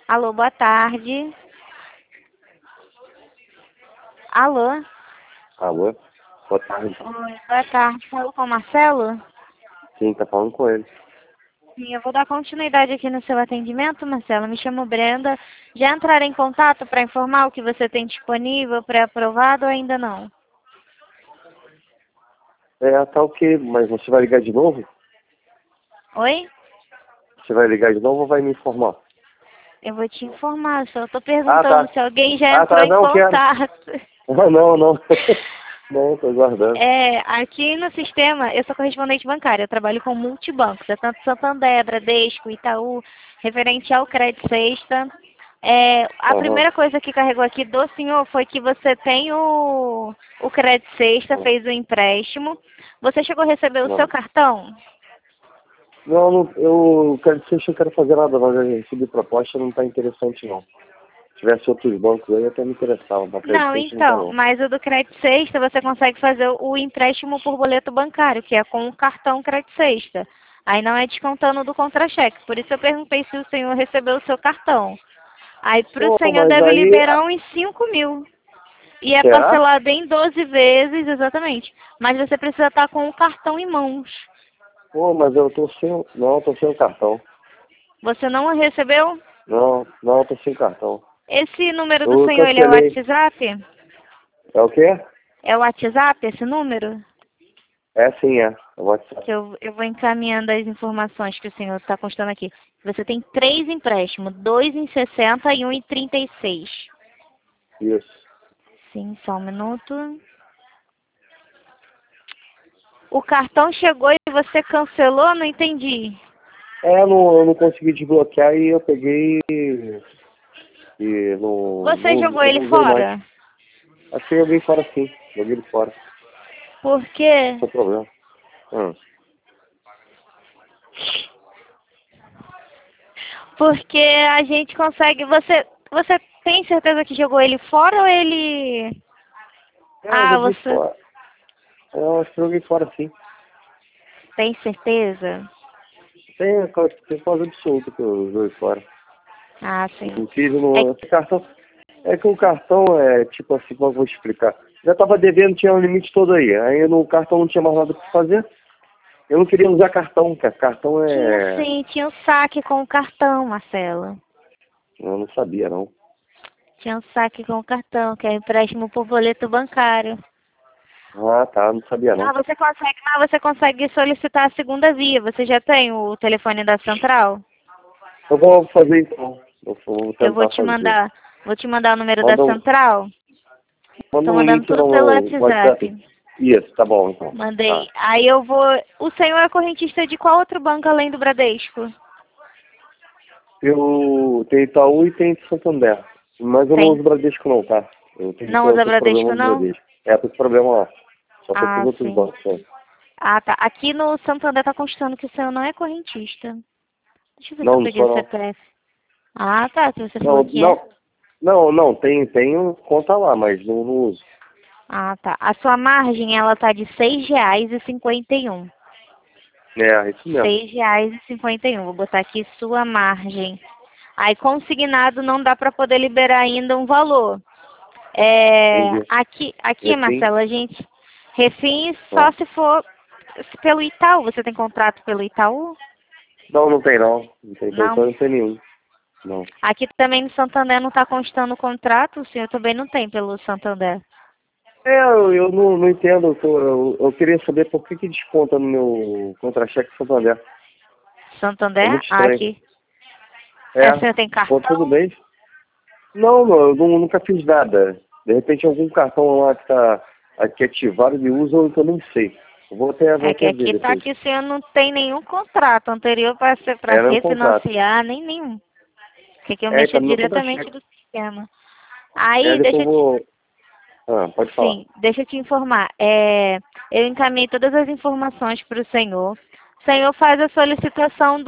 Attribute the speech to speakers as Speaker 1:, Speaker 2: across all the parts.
Speaker 1: Alô, boa tarde. Alô?
Speaker 2: Alô? Boa tarde.
Speaker 1: Oi, boa tarde. Falo com o Marcelo?
Speaker 2: Sim, tá falando com ele.
Speaker 1: Sim, eu vou dar continuidade aqui no seu atendimento, Marcelo. Me chamo Brenda. Já entraram em contato para informar o que você tem disponível, pré-aprovado ou ainda não?
Speaker 2: Tá ok, mas você vai ligar de novo?
Speaker 1: Oi?
Speaker 2: Você vai ligar de novo ou vai me informar?
Speaker 1: Eu vou te informar, só estou
Speaker 2: Ah,
Speaker 1: perguntando
Speaker 2: tá.
Speaker 1: se alguém já
Speaker 2: Ah,
Speaker 1: entrou
Speaker 2: tá,
Speaker 1: em
Speaker 2: não quero.
Speaker 1: contato.
Speaker 2: Ah, não, não. Não, tô guardando.
Speaker 1: Aqui no sistema, eu sou correspondente bancária, eu trabalho com multibancos, é tanto Santander, Bradesco, Itaú, referente ao Crédito Sexta. A
Speaker 2: Aham.
Speaker 1: primeira coisa que carregou aqui do senhor foi que você tem o Crédito Sexta,
Speaker 2: Não,
Speaker 1: fez o empréstimo. Você chegou a receber o seu
Speaker 2: não.
Speaker 1: cartão?
Speaker 2: Não, eu quero dizer que eu não quero fazer nada, mas eu recebi proposta, não tá interessante não. Se tivesse outros bancos aí, até me interessava, mas
Speaker 1: Não,
Speaker 2: acredito não tá
Speaker 1: então,
Speaker 2: não.
Speaker 1: mas o do Crédito Sexta você consegue fazer o empréstimo por boleto bancário, que é com o cartão Crédito Sexta. Aí não é descontando do contra-cheque. Por isso eu perguntei se o senhor recebeu o seu cartão. Aí para o
Speaker 2: Pô,
Speaker 1: senhor
Speaker 2: mas
Speaker 1: deve
Speaker 2: aí...
Speaker 1: liberar uns 5.000. E é
Speaker 2: Será?
Speaker 1: parcelado em 12 vezes, exatamente. Mas você precisa estar com o cartão em mãos.
Speaker 2: Pô, mas eu tô sem... Não, eu tô sem o cartão.
Speaker 1: Você não recebeu?
Speaker 2: Não, não, eu tô sem cartão.
Speaker 1: Esse número do
Speaker 2: Eu
Speaker 1: senhor, ele é o
Speaker 2: cancelei.
Speaker 1: WhatsApp?
Speaker 2: É o quê?
Speaker 1: É o WhatsApp esse número?
Speaker 2: É sim, é. É o
Speaker 1: Que
Speaker 2: WhatsApp.
Speaker 1: eu vou encaminhando as informações que o senhor está constando aqui. Você tem 3 empréstimos, 2 em 60 e um em 36.
Speaker 2: Isso.
Speaker 1: Sim, só um minuto. O cartão chegou e você cancelou? Não entendi.
Speaker 2: Eu não consegui desbloquear e eu peguei e
Speaker 1: Você jogou
Speaker 2: eu
Speaker 1: ele
Speaker 2: não usei mais.
Speaker 1: fora?
Speaker 2: Acho que eu joguei fora sim. Joguei ele fora.
Speaker 1: Por quê?
Speaker 2: Sem problema. Hum.
Speaker 1: Porque a gente consegue. Você tem certeza que jogou ele fora ou ele.
Speaker 2: Eu
Speaker 1: Ah,
Speaker 2: joguei
Speaker 1: você
Speaker 2: fora. Eu acho que eu joguei fora sim.
Speaker 1: tem certeza?
Speaker 2: Tem quase absoluta que eu joguei fora.
Speaker 1: Ah, sim.
Speaker 2: Inclusive,
Speaker 1: É,
Speaker 2: esse cartão. É que o cartão é tipo assim, como eu vou explicar? Já tava devendo, tinha um limite todo aí. Aí no cartão não tinha mais nada pra fazer. Eu não queria usar cartão, cara. Cartão
Speaker 1: tinha
Speaker 2: é.
Speaker 1: sim, tinha um saque com o cartão, Marcelo.
Speaker 2: Eu não sabia, não.
Speaker 1: Tinha um saque com o cartão, que é empréstimo por boleto bancário.
Speaker 2: Ah, tá. Não sabia, não.
Speaker 1: Mas você consegue solicitar a segunda via. Você já tem o telefone da central?
Speaker 2: Eu vou fazer então. Eu vou
Speaker 1: Eu
Speaker 2: tentar fazer.
Speaker 1: vou te mandar o número da
Speaker 2: Manda um,
Speaker 1: central.
Speaker 2: manda
Speaker 1: Tô
Speaker 2: um
Speaker 1: mandando
Speaker 2: link
Speaker 1: tudo
Speaker 2: no
Speaker 1: pelo
Speaker 2: meu WhatsApp.
Speaker 1: WhatsApp.
Speaker 2: Isso, tá bom então.
Speaker 1: Mandei.
Speaker 2: Tá.
Speaker 1: Aí eu vou. O senhor é correntista de qual outro banco além do Bradesco?
Speaker 2: Eu tenho Itaú e tenho Santander. Mas eu não
Speaker 1: Tem.
Speaker 2: uso Bradesco não, tá?
Speaker 1: Não
Speaker 2: Eu
Speaker 1: usa
Speaker 2: tô com problema
Speaker 1: Bradesco,
Speaker 2: no
Speaker 1: não?
Speaker 2: Bradesco. Tô com problema lá. Só tô com os
Speaker 1: Ah,
Speaker 2: outros
Speaker 1: sim.
Speaker 2: bancos, né?
Speaker 1: Ah, tá. Aqui no Santander tá constando que o senhor não é correntista. Deixa eu ver se eu
Speaker 2: Não, não
Speaker 1: peguei
Speaker 2: sou
Speaker 1: o
Speaker 2: não.
Speaker 1: CPF. Ah, tá. Se você falou
Speaker 2: Não,
Speaker 1: que é.
Speaker 2: não. Não, tenho conta lá, mas não uso.
Speaker 1: Ah, tá. A sua margem, ela tá de R$ 6,51.
Speaker 2: É, isso mesmo.
Speaker 1: R$ 6,51. Vou botar aqui sua margem. Aí, consignado, não dá para poder liberar ainda um valor.
Speaker 2: Entendi.
Speaker 1: Aqui,
Speaker 2: Refim?
Speaker 1: Marcelo, a gente. Refim só
Speaker 2: Ah.
Speaker 1: se for pelo Itaú. Você tem contrato pelo Itaú?
Speaker 2: Não, não tem não. Não tem, por
Speaker 1: Não.
Speaker 2: enquanto não tem nenhum. Não.
Speaker 1: Aqui também no Santander não está constando o contrato. O senhor também não tem pelo Santander.
Speaker 2: Eu não entendo. Eu queria saber por que desconta no meu contra-cheque Santander. É
Speaker 1: Santander?
Speaker 2: muito
Speaker 1: Ah,
Speaker 2: estranho.
Speaker 1: aqui.
Speaker 2: É,
Speaker 1: O senhor tem
Speaker 2: desconta todo
Speaker 1: cartão?
Speaker 2: mês. Não, eu nunca fiz nada. De repente algum cartão lá que tá aqui ativado ele usa ou eu não sei. Vou
Speaker 1: É que
Speaker 2: até ver
Speaker 1: aqui tá
Speaker 2: depois.
Speaker 1: que o senhor não tem nenhum contrato anterior para
Speaker 2: Era um contrato.
Speaker 1: refinanciar, nem nenhum. Porque aqui eu
Speaker 2: Tá
Speaker 1: mexo
Speaker 2: no meu
Speaker 1: diretamente
Speaker 2: contra-cheque.
Speaker 1: do sistema. Aí,
Speaker 2: Depois eu vou... pode falar.
Speaker 1: sim, deixa eu te informar. Eu encaminhei todas as informações para o senhor. O senhor faz a solicitação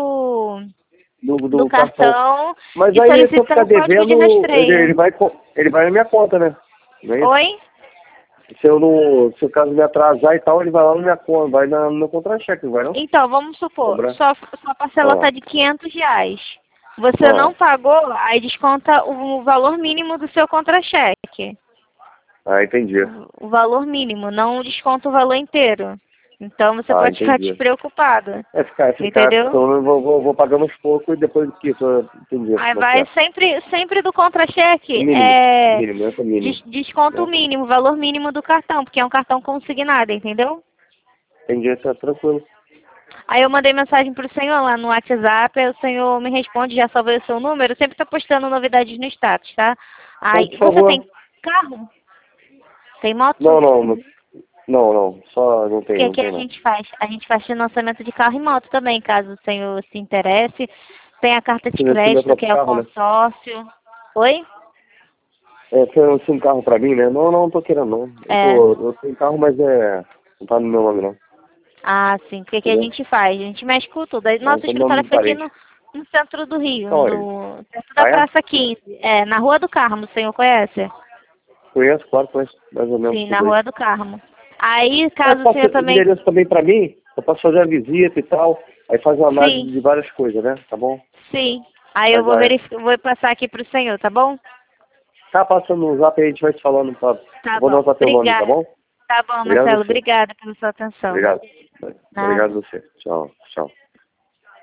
Speaker 1: do
Speaker 2: Do cartão.
Speaker 1: cartão
Speaker 2: Mas
Speaker 1: e
Speaker 2: aí, se eu
Speaker 1: solicita
Speaker 2: ficar
Speaker 1: o código de
Speaker 2: devendo,
Speaker 1: rastreio.
Speaker 2: ele vai na minha conta, né? Não é isso?
Speaker 1: Oi?
Speaker 2: Se o caso me atrasar e tal, ele vai lá na minha conta, vai no meu contra-cheque, não vai não?
Speaker 1: Então, vamos supor,
Speaker 2: Cobrar.
Speaker 1: sua parcela
Speaker 2: Ah,
Speaker 1: está de R$ 500. Você não pagou, aí desconta o valor mínimo do seu contra-cheque.
Speaker 2: Ah, entendi.
Speaker 1: O valor mínimo, não desconta o valor inteiro. Então você pode ficar
Speaker 2: Entendi.
Speaker 1: despreocupado.
Speaker 2: Ficar,
Speaker 1: Entendeu?
Speaker 2: então eu vou pagando aos poucos e depois que isso, eu entendi.
Speaker 1: Aí
Speaker 2: Como é que
Speaker 1: vai sempre do contra-cheque.
Speaker 2: Mínimo, mínimo, essa é mínimo.
Speaker 1: Desconto o mínimo, o valor mínimo do cartão, porque é um cartão consignado, entendeu?
Speaker 2: Entendi, tá tranquilo.
Speaker 1: Aí eu mandei mensagem pro senhor lá no WhatsApp, aí o senhor me responde, já salvei o seu número, eu sempre tá postando novidades no status, tá? Aí,
Speaker 2: Então, por
Speaker 1: você
Speaker 2: favor.
Speaker 1: tem carro? Tem moto?
Speaker 2: Não, só não
Speaker 1: O
Speaker 2: tem,
Speaker 1: que
Speaker 2: não
Speaker 1: que
Speaker 2: tem
Speaker 1: a
Speaker 2: não.
Speaker 1: gente faz? A gente faz financiamento de carro e moto também, caso o senhor se interesse. Tem a carta de
Speaker 2: Financia meu
Speaker 1: crédito, que
Speaker 2: próprio
Speaker 1: é o
Speaker 2: carro, né?
Speaker 1: consórcio. Oi?
Speaker 2: Financia um carro pra mim, né? Não tô querendo não.
Speaker 1: É.
Speaker 2: Eu tenho carro, mas não tá no meu nome não.
Speaker 1: Ah, sim. O que que a
Speaker 2: Entendeu?
Speaker 1: gente faz? A gente mexe com tudo. Aí,
Speaker 2: Não
Speaker 1: nosso
Speaker 2: tem nome
Speaker 1: escritório
Speaker 2: do
Speaker 1: fica aqui
Speaker 2: parente.
Speaker 1: no centro do Rio,
Speaker 2: Então, olha.
Speaker 1: no centro da
Speaker 2: Ah, é?
Speaker 1: Praça 15. É, na Rua do Carmo, o senhor conhece?
Speaker 2: Conheço, claro, conheço mais ou menos
Speaker 1: Sim, na
Speaker 2: tudo aí.
Speaker 1: Rua do Carmo. Aí, caso o
Speaker 2: Pode
Speaker 1: senhor
Speaker 2: ser
Speaker 1: também...
Speaker 2: endereço também pra mim, eu posso fazer a visita e tal, aí faz uma análise
Speaker 1: Sim,
Speaker 2: de várias coisas, né? Tá bom?
Speaker 1: sim. Aí eu
Speaker 2: Mas
Speaker 1: vou verificar, vou passar aqui pro senhor, tá bom?
Speaker 2: tá passando no zap aí, a gente vai se falando. Eu
Speaker 1: Tá
Speaker 2: vou
Speaker 1: bom.
Speaker 2: anotar teu nome, tá
Speaker 1: Obrigada.
Speaker 2: bom?
Speaker 1: Tá bom,
Speaker 2: Obrigado a
Speaker 1: Marcelo.
Speaker 2: você.
Speaker 1: Obrigada pela sua atenção.
Speaker 2: Obrigado. Obrigado
Speaker 1: Nada.
Speaker 2: a você. Tchau, tchau.